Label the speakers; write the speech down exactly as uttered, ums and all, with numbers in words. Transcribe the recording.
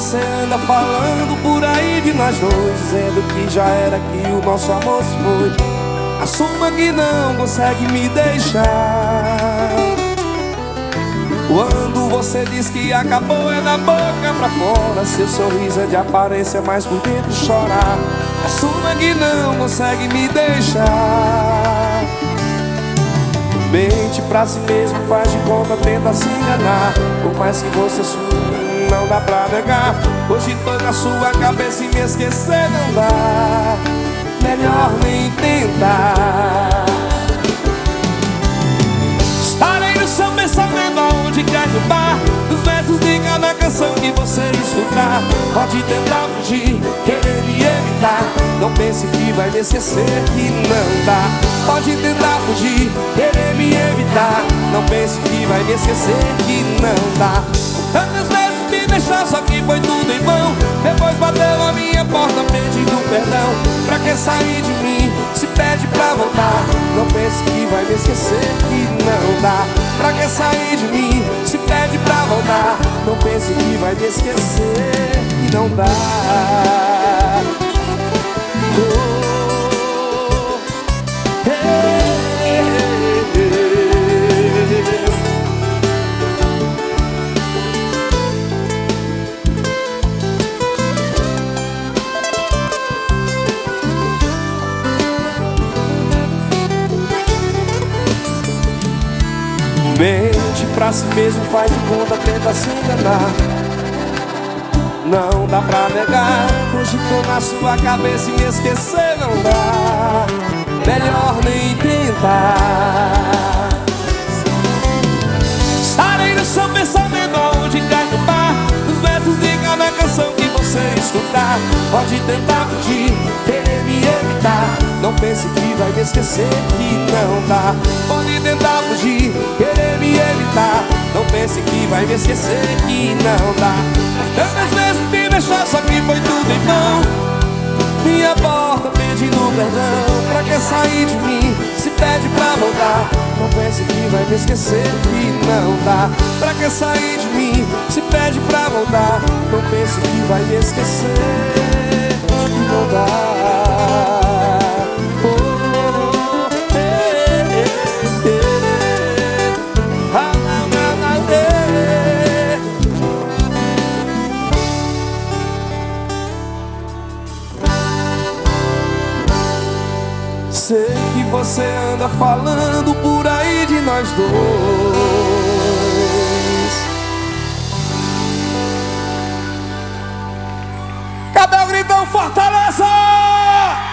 Speaker 1: você anda falando por aí de nós dois, dizendo que já era, que o nosso amor se foi. Assuma que não consegue me deixar. Quando você diz que acabou, é da boca pra fora. Seu sorriso é de aparência, mas por dentro chorar. Assuma que não consegue me deixar. Mente pra si mesmo, faz de conta, tenta se enganar. Por mais que você sume, não dá pra negar. Hoje tô na sua cabeça e me esquecer não dá. Melhor nem tentar. Estarei no seu pensamento aonde quer no bar, dos versos de cada canção que você escutar. Pode tentar fugir, querer me evitar. Não pense que vai me esquecer, que não dá. Pode tentar fugir, querer me evitar. Não pense que vai me esquecer, que não dá. Tantas vezes me deixou, só que foi tudo em vão. Depois bateu a minha porta pedindo perdão. Pra que sair de mim, se pede pra voltar. Não pense que vai me esquecer, que não dá. Pra que sair de mim, se pede pra voltar. Não pense que vai me esquecer, que não dá. Oh, hey, hey, hey. Mente pra si mesmo, faz de conta, tenta se enganar. Não dá pra negar. Hoje tô na sua cabeça e me esquecer não dá. Melhor nem tentar. Estarei no seu pensamento aonde cai no bar, dos versos de cada canção que você escutar. Pode tentar fugir, querer me evitar. Não pense que vai me esquecer, que não dá. Pode tentar fugir, querer me evitar. Não pense que vai me esquecer, que não dá. Tantas vezes me deixou, só que foi tudo em vão. Minha porta pedindo perdão. Pra que sair de mim, se pede pra voltar. Não pense que vai me esquecer, que não dá. Pra que sair de mim, se pede pra voltar. Não pense que vai me esquecer, que não dá. Sei que você anda falando por aí de nós dois. Cadê o gritão Fortaleza?